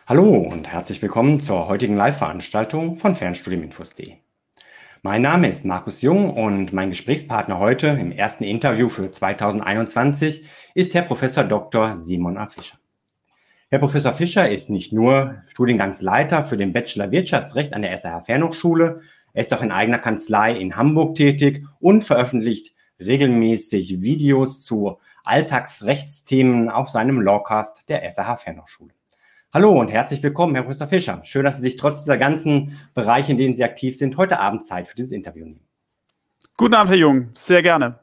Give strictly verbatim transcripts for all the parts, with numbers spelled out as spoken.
Hallo und herzlich willkommen zur heutigen Live-Veranstaltung von Fernstudiuminfos punkt de. Mein Name ist Markus Jung und mein Gesprächspartner heute im ersten Interview für zweitausendeinundzwanzig ist Herr Professor Doktor Simon A. Fischer. Herr Professor Fischer ist nicht nur Studiengangsleiter für den Bachelor Wirtschaftsrecht an der S R H Fernhochschule, er ist auch in eigener Kanzlei in Hamburg tätig und veröffentlicht regelmäßig Videos zu Alltagsrechtsthemen auf seinem Lawcast der S R H Fernhochschule. Hallo und herzlich willkommen, Herr Professor Fischer. Schön, dass Sie sich trotz dieser ganzen Bereiche, in denen Sie aktiv sind, heute Abend Zeit für dieses Interview nehmen. Guten Abend, Herr Jung. Sehr gerne.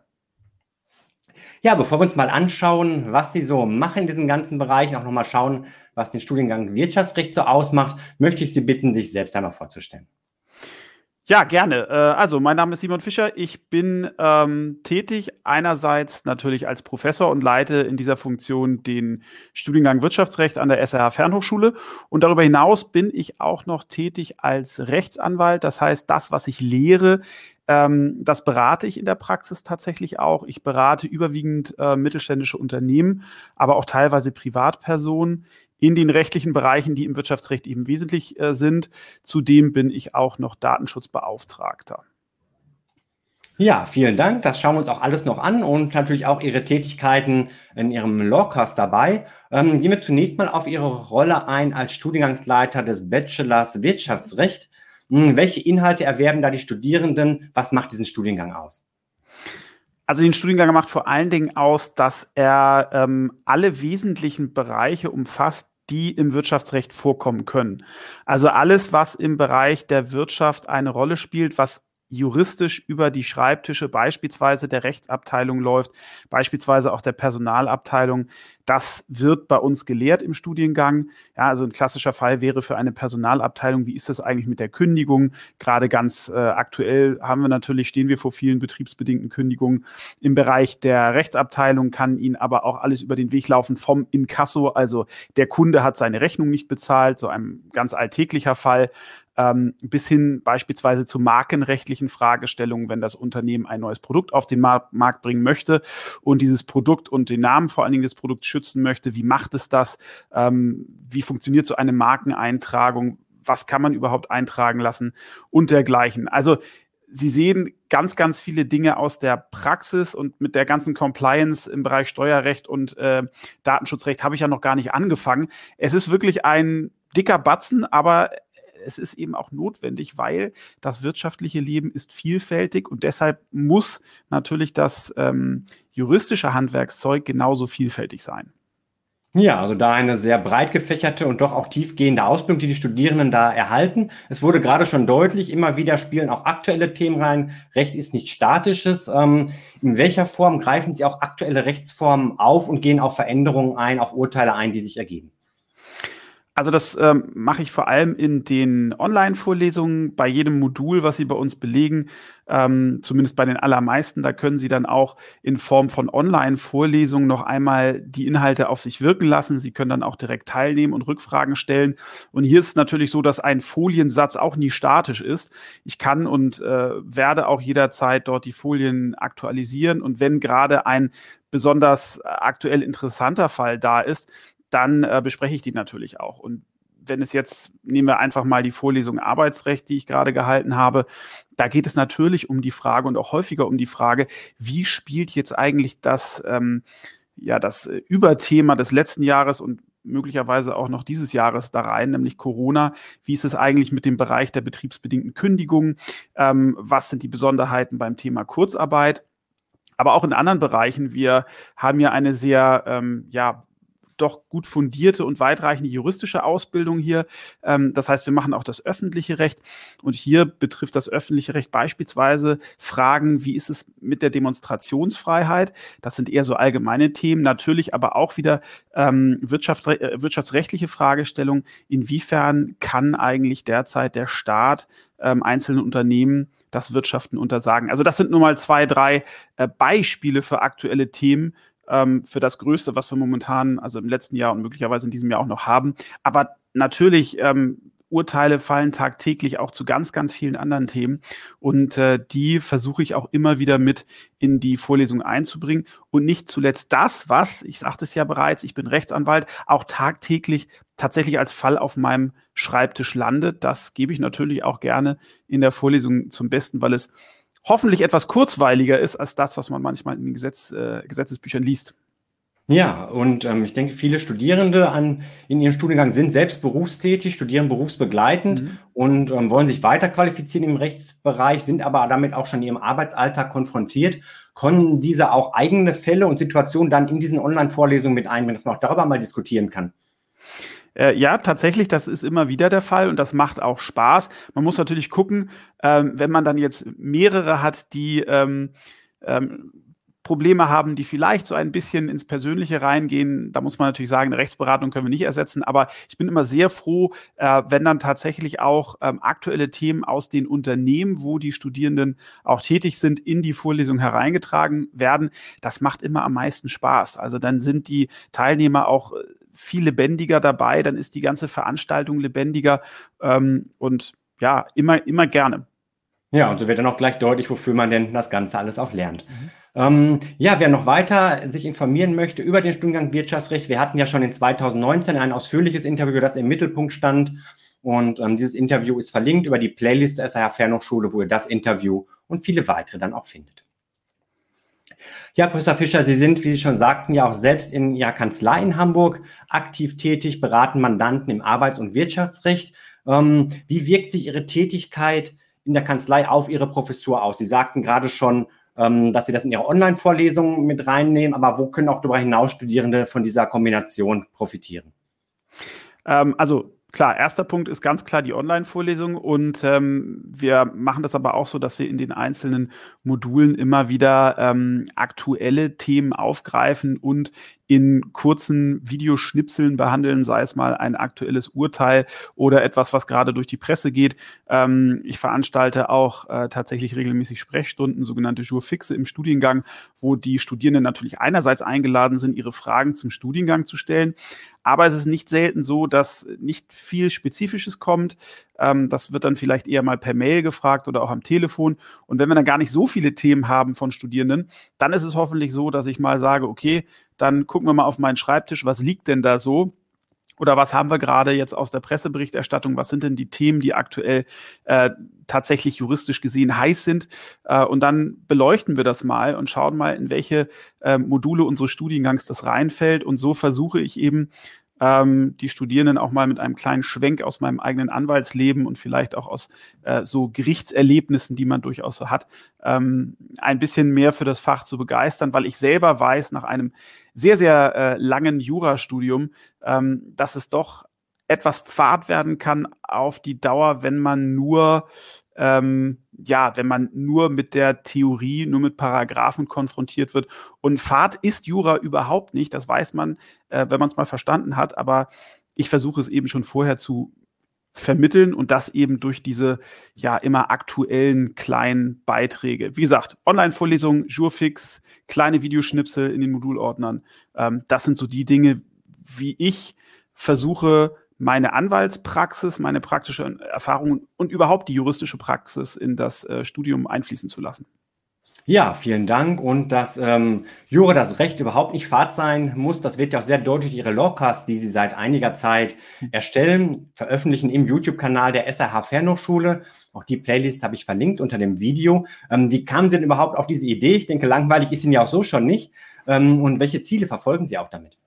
Ja, bevor wir uns mal anschauen, was Sie so machen in diesen ganzen Bereichen, auch nochmal schauen, was den Studiengang Wirtschaftsrecht so ausmacht, möchte ich Sie bitten, sich selbst einmal vorzustellen. Ja, gerne. Also, mein Name ist Simon Fischer. Ich bin ähm, tätig einerseits natürlich als Professor und leite in dieser Funktion den Studiengang Wirtschaftsrecht an der S R H Fernhochschule. Und darüber hinaus bin ich auch noch tätig als Rechtsanwalt. Das heißt, das, was ich lehre, ähm, das berate ich in der Praxis tatsächlich auch. Ich berate überwiegend äh, mittelständische Unternehmen, aber auch teilweise Privatpersonen in den rechtlichen Bereichen, die im Wirtschaftsrecht eben wesentlich äh, sind. Zudem bin ich auch noch Datenschutzbeauftragter. Ja, vielen Dank. Das schauen wir uns auch alles noch an und natürlich auch Ihre Tätigkeiten in Ihrem Lawcast dabei. Ähm, gehen wir zunächst mal auf Ihre Rolle ein als Studiengangsleiter des Bachelors Wirtschaftsrecht. Hm, welche Inhalte erwerben da die Studierenden? Was macht diesen Studiengang aus? Also den Studiengang macht vor allen Dingen aus, dass er ähm, alle wesentlichen Bereiche umfasst, die im Wirtschaftsrecht vorkommen können. Also alles, was im Bereich der Wirtschaft eine Rolle spielt, was juristisch über die Schreibtische beispielsweise der Rechtsabteilung läuft, beispielsweise auch der Personalabteilung. Das wird bei uns gelehrt im Studiengang. Ja, also ein klassischer Fall wäre für eine Personalabteilung, wie ist das eigentlich mit der Kündigung? Gerade ganz äh, aktuell haben wir natürlich, stehen wir vor vielen betriebsbedingten Kündigungen. Im Bereich der Rechtsabteilung kann Ihnen aber auch alles über den Weg laufen vom Inkasso, also der Kunde hat seine Rechnung nicht bezahlt, so ein ganz alltäglicher Fall, ähm, bis hin beispielsweise zu markenrechtlichen Fragestellungen, wenn das Unternehmen ein neues Produkt auf den Mar- Markt bringen möchte und dieses Produkt und den Namen vor allen Dingen des Produkts schützen möchte. Wie macht es das? Ähm, wie funktioniert so eine Markeneintragung? Was kann man überhaupt eintragen lassen? Und dergleichen. Also Sie sehen ganz, ganz viele Dinge aus der Praxis und mit der ganzen Compliance im Bereich Steuerrecht und äh, Datenschutzrecht habe ich ja noch gar nicht angefangen. Es ist wirklich ein dicker Batzen, aber es ist eben auch notwendig, weil das wirtschaftliche Leben ist vielfältig und deshalb muss natürlich das ähm, juristische Handwerkszeug genauso vielfältig sein. Ja, also da eine sehr breit gefächerte und doch auch tiefgehende Ausbildung, die die Studierenden da erhalten. Es wurde gerade schon deutlich, immer wieder spielen auch aktuelle Themen rein. Recht ist nichts Statisches. Ähm, in welcher Form greifen Sie auch aktuelle Rechtsformen auf und gehen auf Veränderungen ein, auf Urteile ein, die sich ergeben? Also das ähm, mache ich vor allem in den Online-Vorlesungen, bei jedem Modul, was Sie bei uns belegen, ähm, zumindest bei den allermeisten. Da können Sie dann auch in Form von Online-Vorlesungen noch einmal die Inhalte auf sich wirken lassen. Sie können dann auch direkt teilnehmen und Rückfragen stellen. Und hier ist es natürlich so, dass ein Foliensatz auch nie statisch ist. Ich kann und äh, werde auch jederzeit dort die Folien aktualisieren. Und wenn gerade ein besonders aktuell interessanter Fall da ist, dann äh, bespreche ich die natürlich auch. Und wenn es jetzt, nehmen wir einfach mal die Vorlesung Arbeitsrecht, die ich gerade gehalten habe, da geht es natürlich um die Frage und auch häufiger um die Frage, wie spielt jetzt eigentlich das, ähm, ja, das Überthema des letzten Jahres und möglicherweise auch noch dieses Jahres da rein, nämlich Corona. Wie ist es eigentlich mit dem Bereich der betriebsbedingten Kündigung? Ähm, was sind die Besonderheiten beim Thema Kurzarbeit? Aber auch in anderen Bereichen. Wir haben ja eine sehr, ähm, ja, doch gut fundierte und weitreichende juristische Ausbildung hier. Ähm, das heißt, wir machen auch das öffentliche Recht. Und hier betrifft das öffentliche Recht beispielsweise Fragen, wie ist es mit der Demonstrationsfreiheit? Das sind eher so allgemeine Themen, natürlich aber auch wieder ähm, wirtschaft, äh, wirtschaftsrechtliche Fragestellungen. Inwiefern kann eigentlich derzeit der Staat ähm, einzelnen Unternehmen das Wirtschaften untersagen? Also das sind nur mal zwei, drei äh, Beispiele für aktuelle Themen, für das Größte, was wir momentan, also im letzten Jahr und möglicherweise in diesem Jahr auch noch haben. Aber natürlich ähm, Urteile fallen tagtäglich auch zu ganz, ganz vielen anderen Themen. Und äh, die versuche ich auch immer wieder mit in die Vorlesung einzubringen. Und nicht zuletzt das, was, ich sagte es ja bereits, ich bin Rechtsanwalt, auch tagtäglich tatsächlich als Fall auf meinem Schreibtisch landet. Das gebe ich natürlich auch gerne in der Vorlesung zum Besten, weil es hoffentlich etwas kurzweiliger ist als das, was man manchmal in den Gesetz, äh, Gesetzesbüchern liest. Ja, und ähm, ich denke, viele Studierende an, in ihrem Studiengang sind selbst berufstätig, studieren berufsbegleitend Mhm. und ähm, wollen sich weiterqualifizieren im Rechtsbereich, sind aber damit auch schon in ihrem Arbeitsalltag konfrontiert. Können diese auch eigene Fälle und Situationen dann in diesen Online-Vorlesungen mit einbringen, dass man auch darüber mal diskutieren kann? Äh, ja, tatsächlich, das ist immer wieder der Fall und das macht auch Spaß. Man muss natürlich gucken, ähm, wenn man dann jetzt mehrere hat, die ähm, ähm, Probleme haben, die vielleicht so ein bisschen ins Persönliche reingehen. Da muss man natürlich sagen, eine Rechtsberatung können wir nicht ersetzen, aber ich bin immer sehr froh, äh, wenn dann tatsächlich auch ähm, aktuelle Themen aus den Unternehmen, wo die Studierenden auch tätig sind, in die Vorlesung hereingetragen werden. Das macht immer am meisten Spaß. Also dann sind die Teilnehmer auch äh, viel lebendiger dabei, dann ist die ganze Veranstaltung lebendiger ähm, und ja, immer, immer gerne. Ja, und so wird dann auch gleich deutlich, wofür man denn das Ganze alles auch lernt. Mhm. Ähm, ja, wer noch weiter sich informieren möchte über den Studiengang Wirtschaftsrecht, wir hatten ja schon in zweitausendneunzehn ein ausführliches Interview, das im Mittelpunkt stand. Und ähm, dieses Interview ist verlinkt über die Playlist der S R H Fernhochschule, wo ihr das Interview und viele weitere dann auch findet. Ja, Professor Fischer, Sie sind, wie Sie schon sagten, ja auch selbst in Ihrer Kanzlei in Hamburg aktiv tätig, beraten Mandanten im Arbeits- und Wirtschaftsrecht. Ähm, wie wirkt sich Ihre Tätigkeit in der Kanzlei auf Ihre Professur aus? Sie sagten gerade schon, ähm, dass Sie das in Ihre Online-Vorlesungen mit reinnehmen, aber wo können auch darüber hinaus Studierende von dieser Kombination profitieren? Ähm, also klar, erster Punkt ist ganz klar die Online-Vorlesung und ähm, wir machen das aber auch so, dass wir in den einzelnen Modulen immer wieder ähm, aktuelle Themen aufgreifen und in kurzen Videoschnipseln behandeln, sei es mal ein aktuelles Urteil oder etwas, was gerade durch die Presse geht. Ähm, ich veranstalte auch äh, tatsächlich regelmäßig Sprechstunden, sogenannte Jour fixe im Studiengang, wo die Studierenden natürlich einerseits eingeladen sind, ihre Fragen zum Studiengang zu stellen. Aber es ist nicht selten so, dass nicht viel Spezifisches kommt. Ähm, das wird dann vielleicht eher mal per Mail gefragt oder auch am Telefon. Und wenn wir dann gar nicht so viele Themen haben von Studierenden, dann ist es hoffentlich so, dass ich mal sage, okay, dann gucken wir mal auf meinen Schreibtisch, was liegt denn da so? Oder was haben wir gerade jetzt aus der Presseberichterstattung? Was sind denn die Themen, die aktuell äh, tatsächlich juristisch gesehen heiß sind? Äh, und dann beleuchten wir das mal und schauen mal, in welche äh, Module unseres Studiengangs das reinfällt. Und so versuche ich eben, ähm, die Studierenden auch mal mit einem kleinen Schwenk aus meinem eigenen Anwaltsleben und vielleicht auch aus äh, so Gerichtserlebnissen, die man durchaus so hat, ähm, ein bisschen mehr für das Fach zu begeistern, weil ich selber weiß, nach einem sehr, sehr äh, langen Jurastudium, ähm, dass es doch etwas Fad werden kann auf die Dauer, wenn man nur ähm, ja, wenn man nur mit der Theorie, nur mit Paragraphen konfrontiert wird. Und Fad ist Jura überhaupt nicht, das weiß man, äh, wenn man es mal verstanden hat, aber ich versuche es eben schon vorher zu vermitteln und das eben durch diese ja immer aktuellen kleinen Beiträge. Wie gesagt, Online-Vorlesungen, Jurfix, kleine Videoschnipsel in den Modulordnern. Ähm, das sind so die Dinge, wie ich versuche, meine Anwaltspraxis, meine praktische Erfahrung und überhaupt die juristische Praxis in das äh, Studium einfließen zu lassen. Ja, vielen Dank. Und dass ähm, Jura, das Recht überhaupt nicht fad sein muss, das wird ja auch sehr deutlich Ihre Lawcasts, die Sie seit einiger Zeit erstellen, veröffentlichen im YouTube-Kanal der S R H Fernhochschule. Auch die Playlist habe ich verlinkt unter dem Video. Ähm, wie kamen Sie denn überhaupt auf diese Idee? Ich denke, langweilig ist Ihnen ja auch so schon nicht. Ähm, und welche Ziele verfolgen Sie auch damit?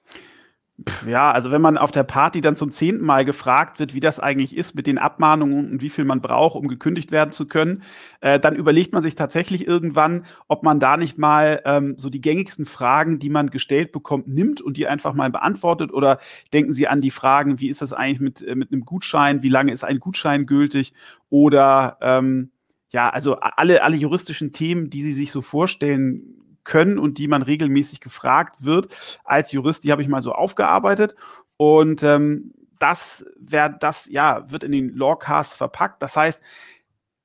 Ja, also wenn man auf der Party dann zum zehnten Mal gefragt wird, wie das eigentlich ist mit den Abmahnungen und wie viel man braucht, um gekündigt werden zu können, äh, dann überlegt man sich tatsächlich irgendwann, ob man da nicht mal ähm, so die gängigsten Fragen, die man gestellt bekommt, nimmt und die einfach mal beantwortet. Oder denken Sie an die Fragen, wie ist das eigentlich mit, äh, mit einem Gutschein, wie lange ist ein Gutschein gültig? Oder ähm, ja, also alle, alle juristischen Themen, die Sie sich so vorstellen können und die man regelmäßig gefragt wird als Jurist, die habe ich mal so aufgearbeitet und ähm, das, wär, das ja, wird in den Lawcasts verpackt. Das heißt,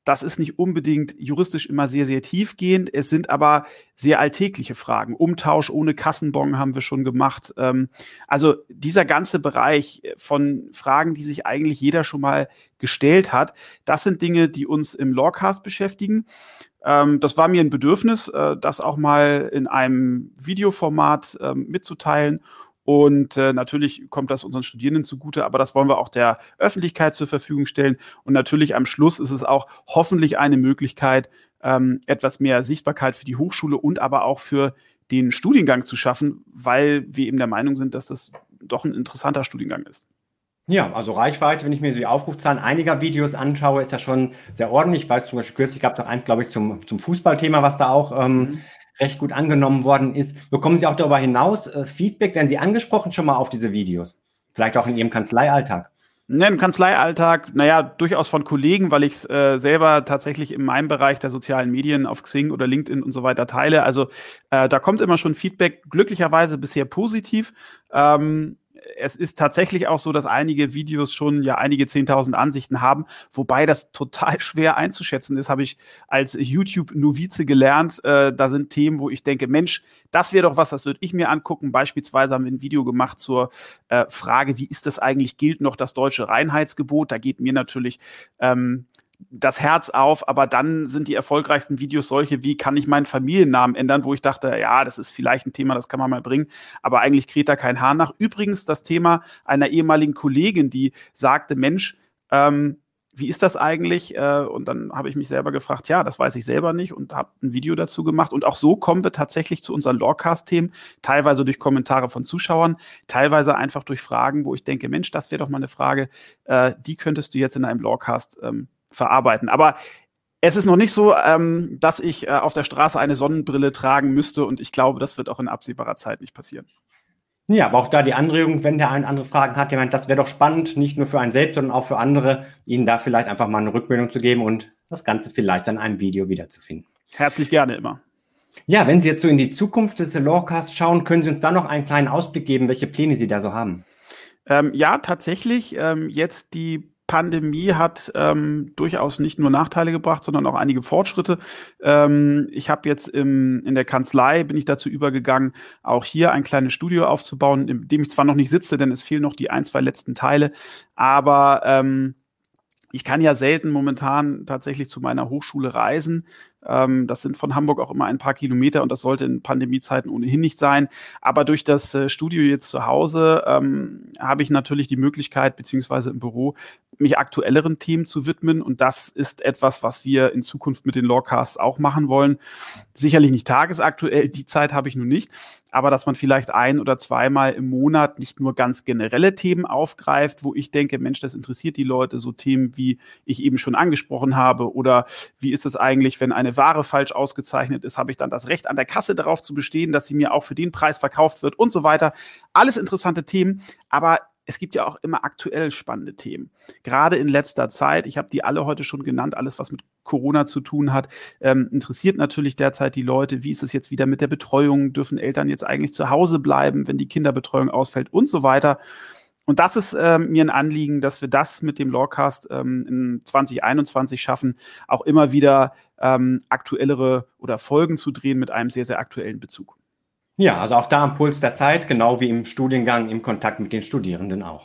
das ist nicht unbedingt juristisch immer sehr, sehr tiefgehend. Es sind aber sehr alltägliche Fragen. Umtausch ohne Kassenbon haben wir schon gemacht. Ähm, also dieser ganze Bereich von Fragen, die sich eigentlich jeder schon mal gestellt hat, das sind Dinge, die uns im Lawcast beschäftigen. Ähm, das war mir ein Bedürfnis, äh, das auch mal in einem Videoformat äh, mitzuteilen. Und äh, natürlich kommt das unseren Studierenden zugute, aber das wollen wir auch der Öffentlichkeit zur Verfügung stellen. Und natürlich am Schluss ist es auch hoffentlich eine Möglichkeit, ähm, etwas mehr Sichtbarkeit für die Hochschule und aber auch für den Studiengang zu schaffen, weil wir eben der Meinung sind, dass das doch ein interessanter Studiengang ist. Ja, also Reichweite, wenn ich mir so die Aufrufzahlen einiger Videos anschaue, ist ja schon sehr ordentlich. Ich weiß zum Beispiel, kürzlich gab es auch eins, glaube ich, zum, zum Fußballthema, was da auch ähm, mhm. recht gut angenommen worden ist. Bekommen Sie auch darüber hinaus äh, Feedback? Werden Sie angesprochen schon mal auf diese Videos? Vielleicht auch in Ihrem Kanzleialltag? Ne, im Kanzleialltag, naja, durchaus von Kollegen, weil ich es äh, selber tatsächlich in meinem Bereich der sozialen Medien auf Xing oder LinkedIn und so weiter teile. Also äh, da kommt immer schon Feedback, glücklicherweise bisher positiv. Ähm, Es ist tatsächlich auch so, dass einige Videos schon ja einige zehntausend Ansichten haben, wobei das total schwer einzuschätzen ist, habe ich als YouTube-Novize gelernt. Äh, da sind Themen, wo ich denke, Mensch, das wäre doch was, das würde ich mir angucken. Beispielsweise haben wir ein Video gemacht zur äh, Frage, wie ist das eigentlich, gilt noch das deutsche Reinheitsgebot? Da geht mir natürlich ähm, das Herz auf, aber dann sind die erfolgreichsten Videos solche wie, kann ich meinen Familiennamen ändern, wo ich dachte, ja, das ist vielleicht ein Thema, das kann man mal bringen, aber eigentlich kräht da kein Haar nach. Übrigens das Thema einer ehemaligen Kollegin, die sagte, Mensch, ähm, wie ist das eigentlich? Äh, und dann habe ich mich selber gefragt, ja, das weiß ich selber nicht und habe ein Video dazu gemacht. Und auch so kommen wir tatsächlich zu unseren Lawcast-Themen, teilweise durch Kommentare von Zuschauern, teilweise einfach durch Fragen, wo ich denke, Mensch, das wäre doch mal eine Frage, äh, die könntest du jetzt in einem Lawcast ähm, verarbeiten. Aber es ist noch nicht so, ähm, dass ich äh, auf der Straße eine Sonnenbrille tragen müsste und ich glaube, das wird auch in absehbarer Zeit nicht passieren. Ja, aber auch da die Anregung, wenn der eine andere Fragen hat, der meint, das wäre doch spannend, nicht nur für einen selbst, sondern auch für andere, ihnen da vielleicht einfach mal eine Rückmeldung zu geben und das Ganze vielleicht an einem Video wiederzufinden. Herzlich gerne immer. Ja, wenn Sie jetzt so in die Zukunft des Lawcasts schauen, können Sie uns da noch einen kleinen Ausblick geben, welche Pläne Sie da so haben? Ähm, ja, tatsächlich. Ähm, jetzt die Pandemie hat ähm, durchaus nicht nur Nachteile gebracht, sondern auch einige Fortschritte. Ähm, ich habe jetzt im, in der Kanzlei, bin ich dazu übergegangen, auch hier ein kleines Studio aufzubauen, in dem ich zwar noch nicht sitze, denn es fehlen noch die ein, zwei letzten Teile, aber ähm, ich kann ja selten momentan tatsächlich zu meiner Hochschule reisen. Ähm, das sind von Hamburg auch immer ein paar Kilometer und das sollte in Pandemiezeiten ohnehin nicht sein. Aber durch das äh, Studio jetzt zu Hause ähm, habe ich natürlich die Möglichkeit, beziehungsweise im Büro, mich aktuelleren Themen zu widmen. Und das ist etwas, was wir in Zukunft mit den Lawcasts auch machen wollen. Sicherlich nicht tagesaktuell, die Zeit habe ich nun nicht. Aber dass man vielleicht ein- oder zweimal im Monat nicht nur ganz generelle Themen aufgreift, wo ich denke, Mensch, das interessiert die Leute, so Themen, wie ich eben schon angesprochen habe, oder wie ist es eigentlich, wenn eine Ware falsch ausgezeichnet ist, habe ich dann das Recht an der Kasse darauf zu bestehen, dass sie mir auch für den Preis verkauft wird und so weiter. Alles interessante Themen, aber es gibt ja auch immer aktuell spannende Themen. Gerade in letzter Zeit, ich habe die alle heute schon genannt, alles, was mit Corona zu tun hat, ähm, interessiert natürlich derzeit die Leute. Wie ist es jetzt wieder mit der Betreuung? Dürfen Eltern jetzt eigentlich zu Hause bleiben, wenn die Kinderbetreuung ausfällt und so weiter? Und das ist ähm, mir ein Anliegen, dass wir das mit dem Lawcast ähm, in zwanzig einundzwanzig schaffen, auch immer wieder ähm, aktuellere oder Folgen zu drehen mit einem sehr, sehr aktuellen Bezug. Ja, also auch da am Puls der Zeit, genau wie im Studiengang, im Kontakt mit den Studierenden auch.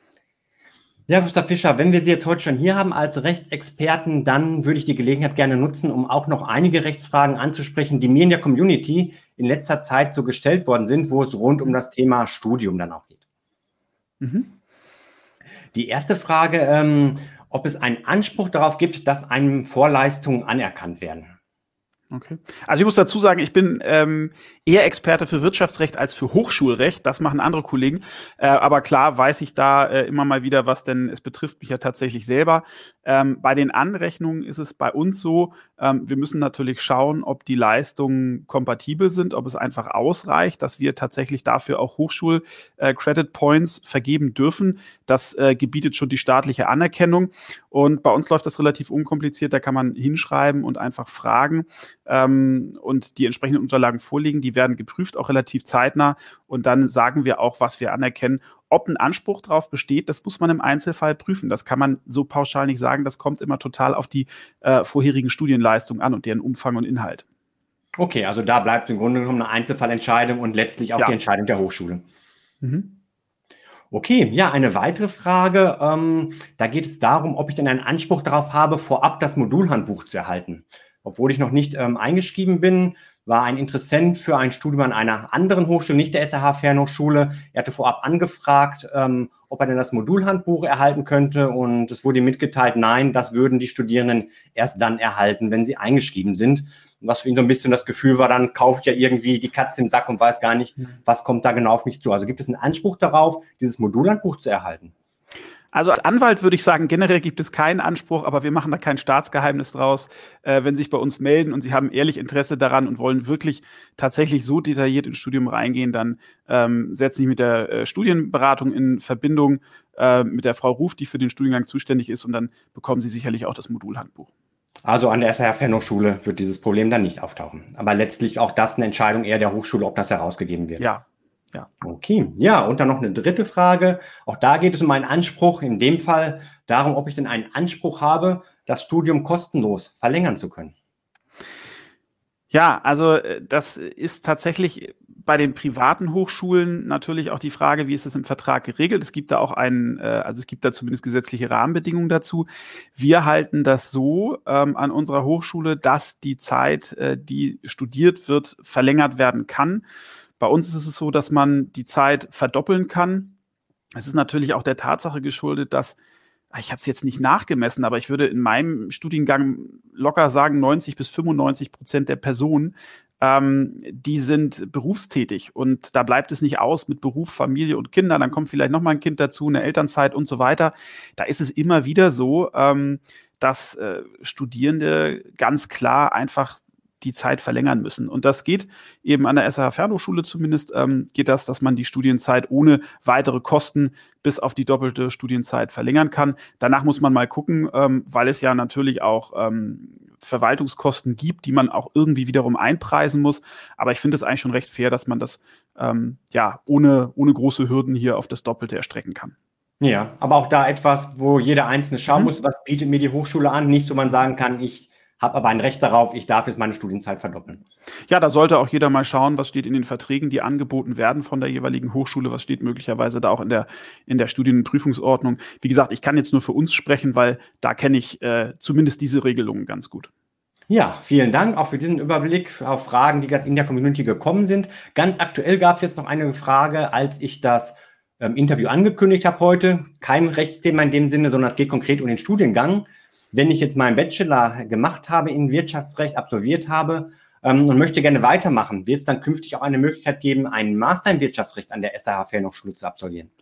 Ja, Professor Fischer, wenn wir Sie jetzt heute schon hier haben als Rechtsexperten, dann würde ich die Gelegenheit gerne nutzen, um auch noch einige Rechtsfragen anzusprechen, die mir in der Community in letzter Zeit so gestellt worden sind, wo es rund um das Thema Studium dann auch geht. Mhm. Die erste Frage, ähm, ob es einen Anspruch darauf gibt, dass einem Vorleistungen anerkannt werden. Okay. Also ich muss dazu sagen, ich bin ähm, eher Experte für Wirtschaftsrecht als für Hochschulrecht. Das machen andere Kollegen. Äh, aber klar weiß ich da äh, immer mal wieder was, denn es betrifft mich ja tatsächlich selber. Ähm, bei den Anrechnungen ist es bei uns so, ähm, wir müssen natürlich schauen, ob die Leistungen kompatibel sind, ob es einfach ausreicht, dass wir tatsächlich dafür auch Hochschul-Credit-Points äh, vergeben dürfen. Das äh, gebietet schon die staatliche Anerkennung. Und bei uns läuft das relativ unkompliziert. Da kann man hinschreiben und einfach fragen. Ähm, und die entsprechenden Unterlagen vorliegen, die werden geprüft, auch relativ zeitnah und dann sagen wir auch, was wir anerkennen ob ein Anspruch drauf besteht, das muss man im Einzelfall prüfen. Das kann man so pauschal nicht sagen. Das kommt immer total auf die äh, vorherigen Studienleistungen an und deren Umfang und Inhalt. Okay, also da bleibt im Grunde genommen eine Einzelfallentscheidung und letztlich auch Ja. die Entscheidung der Hochschule. Mhm. Okay, ja, eine weitere Frage. Ähm, da geht es darum, ob ich denn einen Anspruch darauf habe, vorab das Modulhandbuch zu erhalten. Obwohl ich noch nicht ähm, eingeschrieben bin, war ein Interessent für ein Studium an einer anderen Hochschule, nicht der S R H Fernhochschule. Er hatte vorab angefragt, ähm, ob er denn das Modulhandbuch erhalten könnte. Und es wurde ihm mitgeteilt, nein, das würden die Studierenden erst dann erhalten, wenn sie eingeschrieben sind. Was für ihn so ein bisschen das Gefühl war, dann kaufe ich ja irgendwie die Katze im Sack und weiß gar nicht, was kommt da genau auf mich zu. Also gibt es einen Anspruch darauf, dieses Modulhandbuch zu erhalten? Also als Anwalt würde ich sagen, generell gibt es keinen Anspruch, aber wir machen da kein Staatsgeheimnis draus. Äh, wenn Sie sich bei uns melden und Sie haben ehrlich Interesse daran und wollen wirklich tatsächlich so detailliert ins Studium reingehen, dann ähm, setzen Sie sich mit der äh, Studienberatung in Verbindung äh, mit der Frau Ruf, die für den Studiengang zuständig ist, und dann bekommen Sie sicherlich auch das Modulhandbuch. Also an der S R H Fernhochschule wird dieses Problem dann nicht auftauchen. Aber letztlich auch das eine Entscheidung eher der Hochschule, ob das herausgegeben wird. Ja, ja. Okay, ja, und dann noch eine dritte Frage. Auch da geht es um einen Anspruch, in dem Fall darum, ob ich denn einen Anspruch habe, das Studium kostenlos verlängern zu können. Ja, also äh, das ist tatsächlich bei den privaten Hochschulen natürlich auch die Frage, wie ist das im Vertrag geregelt? Es gibt da auch einen, äh, also es gibt da zumindest gesetzliche Rahmenbedingungen dazu. Wir halten das so ähm, an unserer Hochschule, dass die Zeit, äh, die studiert wird, verlängert werden kann. Bei uns ist es so, dass man die Zeit verdoppeln kann. Es ist natürlich auch der Tatsache geschuldet, dass, ich habe es jetzt nicht nachgemessen, aber ich würde in meinem Studiengang locker sagen, neunzig bis fünfundneunzig Prozent der Personen, ähm, die sind berufstätig. Und da bleibt es nicht aus mit Beruf, Familie und Kindern. Dann kommt vielleicht noch mal ein Kind dazu, eine Elternzeit und so weiter. Da ist es immer wieder so, ähm, dass äh, Studierende ganz klar einfach die Zeit verlängern müssen. Und das geht eben an der S R H Fernhochschule zumindest, ähm, geht das, dass man die Studienzeit ohne weitere Kosten bis auf die doppelte Studienzeit verlängern kann. Danach muss man mal gucken, ähm, weil es ja natürlich auch ähm, Verwaltungskosten gibt, die man auch irgendwie wiederum einpreisen muss. Aber ich finde es eigentlich schon recht fair, dass man das ähm, ja ohne, ohne große Hürden hier auf das Doppelte erstrecken kann. Ja, aber auch da etwas, wo jeder Einzelne schauen Mhm. muss, was bietet mir die Hochschule an. Nicht so, man sagen kann, ich habe aber ein Recht darauf, ich darf jetzt meine Studienzeit verdoppeln. Ja, da sollte auch jeder mal schauen, was steht in den Verträgen, die angeboten werden von der jeweiligen Hochschule, was steht möglicherweise da auch in der, in der Studien- und Prüfungsordnung. Wie gesagt, ich kann jetzt nur für uns sprechen, weil da kenne ich äh, zumindest diese Regelungen ganz gut. Ja, vielen Dank auch für diesen Überblick auf Fragen, die gerade in der Community gekommen sind. Ganz aktuell gab es jetzt noch eine Frage, als ich das ähm, Interview angekündigt habe heute. Kein Rechtsthema in dem Sinne, sondern es geht konkret um den Studiengang. Wenn ich jetzt meinen Bachelor gemacht habe in Wirtschaftsrecht, absolviert habe ähm, und möchte gerne weitermachen, wird es dann künftig auch eine Möglichkeit geben, einen Master in Wirtschaftsrecht an der S R H Fernhochschule zu absolvieren?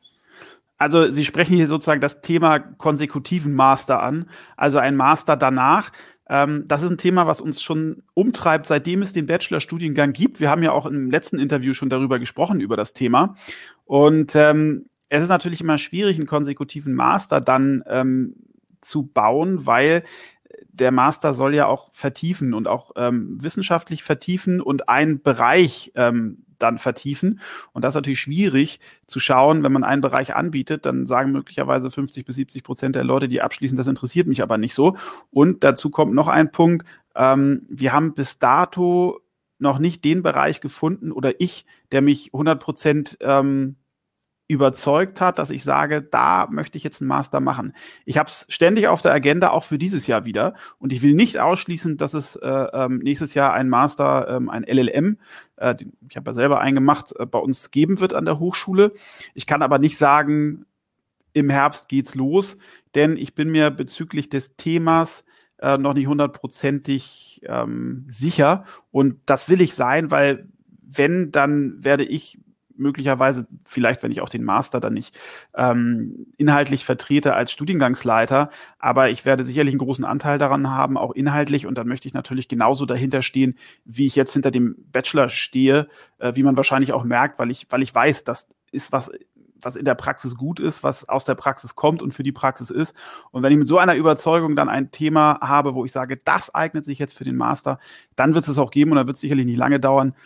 Also Sie sprechen hier sozusagen das Thema konsekutiven Master an, also ein Master danach. Ähm, das ist ein Thema, was uns schon umtreibt, seitdem es den Bachelorstudiengang gibt. Wir haben ja auch im letzten Interview schon darüber gesprochen, über das Thema. Und ähm, es ist natürlich immer schwierig, einen konsekutiven Master dann ähm, zu bauen, weil der Master soll ja auch vertiefen und auch ähm, wissenschaftlich vertiefen und einen Bereich ähm, dann vertiefen. Und das ist natürlich schwierig zu schauen, wenn man einen Bereich anbietet, dann sagen möglicherweise fünfzig bis siebzig Prozent der Leute, die abschließen, das interessiert mich aber nicht so. Und dazu kommt noch ein Punkt, ähm, wir haben bis dato noch nicht den Bereich gefunden oder ich, der mich hundert Prozent ähm, überzeugt hat, dass ich sage, da möchte ich jetzt einen Master machen. Ich habe es ständig auf der Agenda, auch für dieses Jahr wieder. Und ich will nicht ausschließen, dass es äh, ähm, nächstes Jahr ein Master, ähm, ein L L M, äh, ich habe ja selber einen gemacht, äh, bei uns geben wird an der Hochschule. Ich kann aber nicht sagen, im Herbst geht's los, denn ich bin mir bezüglich des Themas äh, noch nicht hundertprozentig ähm, sicher. Und das will ich sein, weil wenn, dann werde ich möglicherweise, vielleicht, wenn ich auch den Master dann nicht ähm, inhaltlich vertrete als Studiengangsleiter, aber ich werde sicherlich einen großen Anteil daran haben, auch inhaltlich, und dann möchte ich natürlich genauso dahinter stehen, wie ich jetzt hinter dem Bachelor stehe, äh, wie man wahrscheinlich auch merkt, weil ich, weil ich weiß, das ist was, was in der Praxis gut ist, was aus der Praxis kommt und für die Praxis ist. Und wenn ich mit so einer Überzeugung dann ein Thema habe, wo ich sage, das eignet sich jetzt für den Master, dann wird es auch geben und dann wird es sicherlich nicht lange dauern.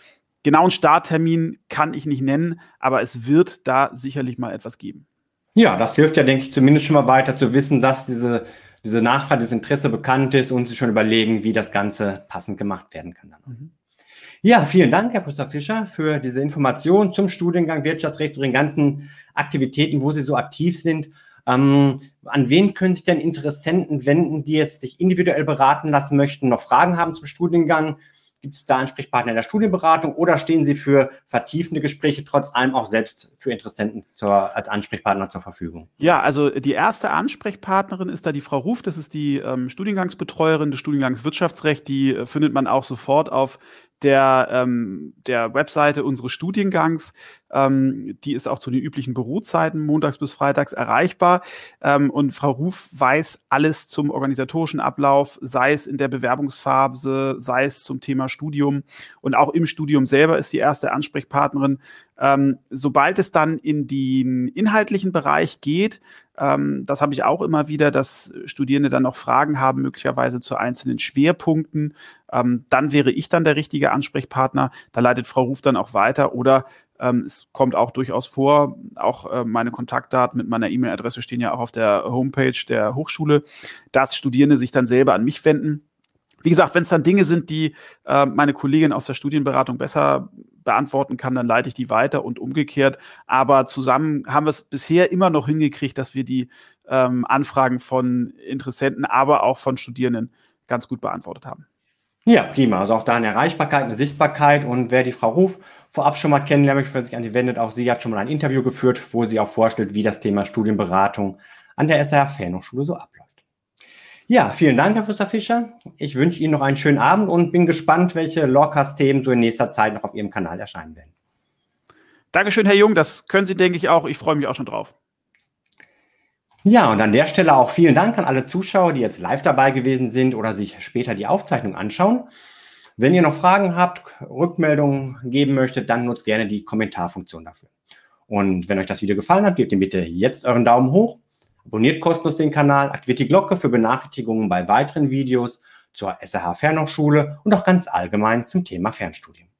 genauen Starttermin kann ich nicht nennen, aber es wird da sicherlich mal etwas geben. Ja, das hilft ja, denke ich, zumindest schon mal weiter zu wissen, dass diese, diese Nachfrage, dieses Interesse bekannt ist und sich schon überlegen, wie das Ganze passend gemacht werden kann. Dann. Mhm. Ja, vielen Dank, Herr Professor Fischer, für diese Information zum Studiengang Wirtschaftsrecht und den ganzen Aktivitäten, wo Sie so aktiv sind. Ähm, an wen können sich denn Interessenten wenden, die jetzt sich individuell beraten lassen möchten, noch Fragen haben zum Studiengang? Gibt es da Ansprechpartner in der Studienberatung oder stehen Sie für vertiefende Gespräche trotz allem auch selbst für Interessenten zur, als Ansprechpartner zur Verfügung? Ja, also die erste Ansprechpartnerin ist da die Frau Ruf, das ist die ähm, Studiengangsbetreuerin des Studiengangs Wirtschaftsrecht. Die äh, findet man auch sofort auf der, ähm, der Webseite unseres Studiengangs. Ähm, die ist auch zu den üblichen Bürozeiten montags bis freitags erreichbar. Ähm, und Frau Ruf weiß alles zum organisatorischen Ablauf, sei es in der Bewerbungsphase, sei es zum Thema Studium. Und auch im Studium selber ist die erste Ansprechpartnerin. Ähm, sobald es dann in den inhaltlichen Bereich geht, ähm, das habe ich auch immer wieder, dass Studierende dann noch Fragen haben, möglicherweise zu einzelnen Schwerpunkten. Ähm, dann wäre ich dann der richtige Ansprechpartner. Da leitet Frau Ruf dann auch weiter oder ähm, es kommt auch durchaus vor, auch äh, meine Kontaktdaten mit meiner E-Mail-Adresse stehen ja auch auf der Homepage der Hochschule, dass Studierende sich dann selber an mich wenden. Wie gesagt, wenn es dann Dinge sind, die äh, meine Kollegin aus der Studienberatung besser beantworten kann, dann leite ich die weiter und umgekehrt. Aber zusammen haben wir es bisher immer noch hingekriegt, dass wir die ähm, Anfragen von Interessenten, aber auch von Studierenden ganz gut beantwortet haben. Ja, prima. Also auch da eine Erreichbarkeit, eine Sichtbarkeit. Und wer die Frau Ruf vorab schon mal kennenlernen möchte, wer sich an sie wendet, auch sie hat schon mal ein Interview geführt, wo sie auch vorstellt, wie das Thema Studienberatung an der S R H Fernhochschule so abläuft. Ja, vielen Dank, Herr Professor Fischer. Ich wünsche Ihnen noch einen schönen Abend und bin gespannt, welche Lawcast-Themen so in nächster Zeit noch auf Ihrem Kanal erscheinen werden. Dankeschön, Herr Jung. Das können Sie, denke ich, auch. Ich freue mich auch schon drauf. Ja, und an der Stelle auch vielen Dank an alle Zuschauer, die jetzt live dabei gewesen sind oder sich später die Aufzeichnung anschauen. Wenn ihr noch Fragen habt, Rückmeldungen geben möchtet, dann nutzt gerne die Kommentarfunktion dafür. Und wenn euch das Video gefallen hat, gebt ihm bitte jetzt euren Daumen hoch. Abonniert kostenlos den Kanal, aktiviert die Glocke für Benachrichtigungen bei weiteren Videos zur S R H Fernhochschule und auch ganz allgemein zum Thema Fernstudium.